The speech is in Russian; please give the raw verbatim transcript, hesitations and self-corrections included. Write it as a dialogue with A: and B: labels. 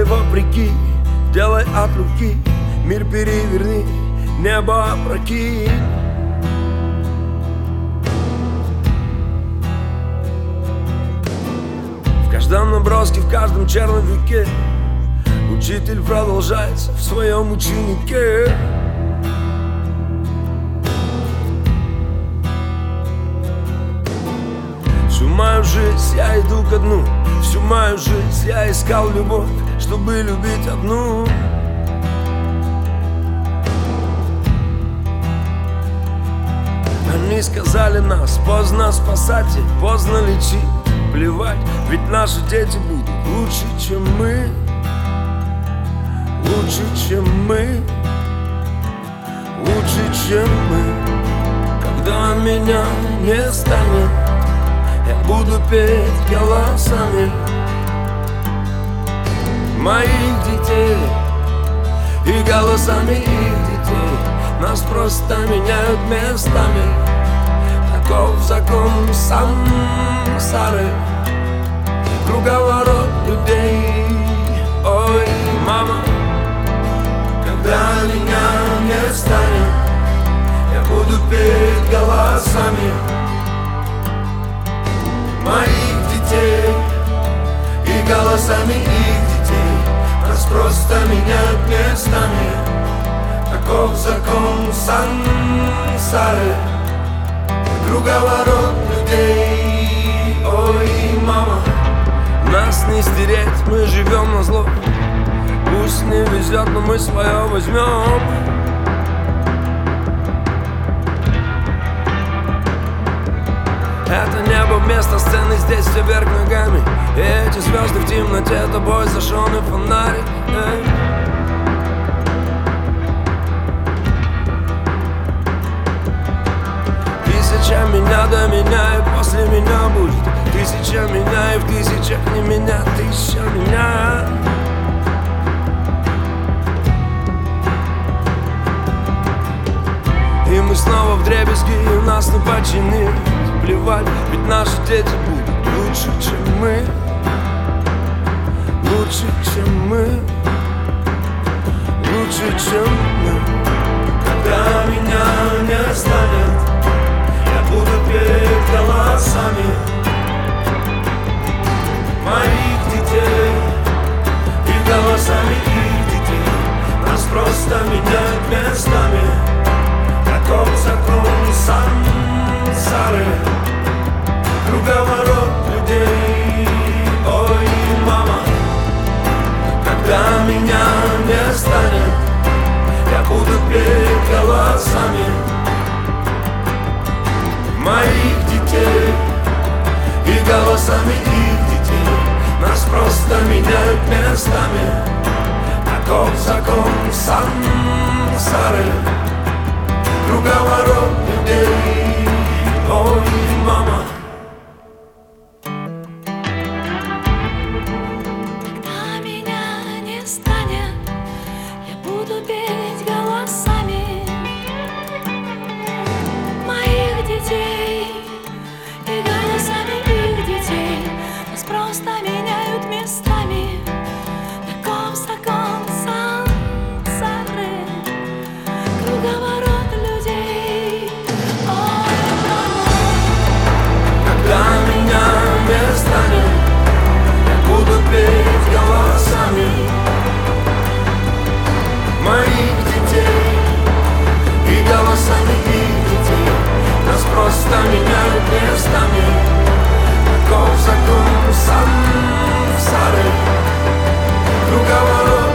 A: Делай вопреки, делай от руки, мир переверни, небо опрокинь. В каждом наброске, в каждом черновике учитель продолжается в своем ученике. Всю мою жизнь я иду ко дну, всю мою жизнь я искал любовь, чтобы любить одну. Они сказали нас поздно спасать и поздно лечить. Плевать, ведь наши дети будут лучше, чем мы. Лучше, чем мы. Лучше, чем мы. Когда меня не станет, я буду петь голосами моих детей и голосами их детей. Нас просто меняют местами. Таков закон сансары, круговорот людей. Ой, мама, когда меня не станет, я буду петь голосами моих детей и голосами их детей. Нас просто меняют местами. Таков закон сансары, круговорот людей. Ой, мама, нас не стереть, мы живем на зло. Пусть не везет, но мы свое возьмем. Это небо вместо сцены, здесь все вверх ногами. И эти звезды в темноте, тобой зажженный фонарик. Эй. Тысяча меня до меня, и после меня будет тысяча меня, и в тысячах не меня, тысяча меня. И мы снова вдребезги, и у нас не починить. Плевать, ведь наши дети будут лучше, чем мы. Лучше, чем мы. Лучше, чем мы. Когда меня не станет, я буду петь голосами моих детей и голосами их детей. Нас просто меняют местами. Таков закон сансары, круговорот людей. Ой, мама, когда меня не станет, я буду петь голосами моих детей и голосами их детей. Нас просто меняют местами. Таков закон сансары, круговорот людей. Ой, мама.
B: Когда меня не станет, я буду петь голосами моих детей и голосами их детей. Нас просто меняют местами. Таков закон сансары, круговорот людей. Ой, мама.
A: Когда меня не станет, я буду петь голосами моих детей и голосами их детей. Нас просто меняют местами. Таков закон сансары, круговорот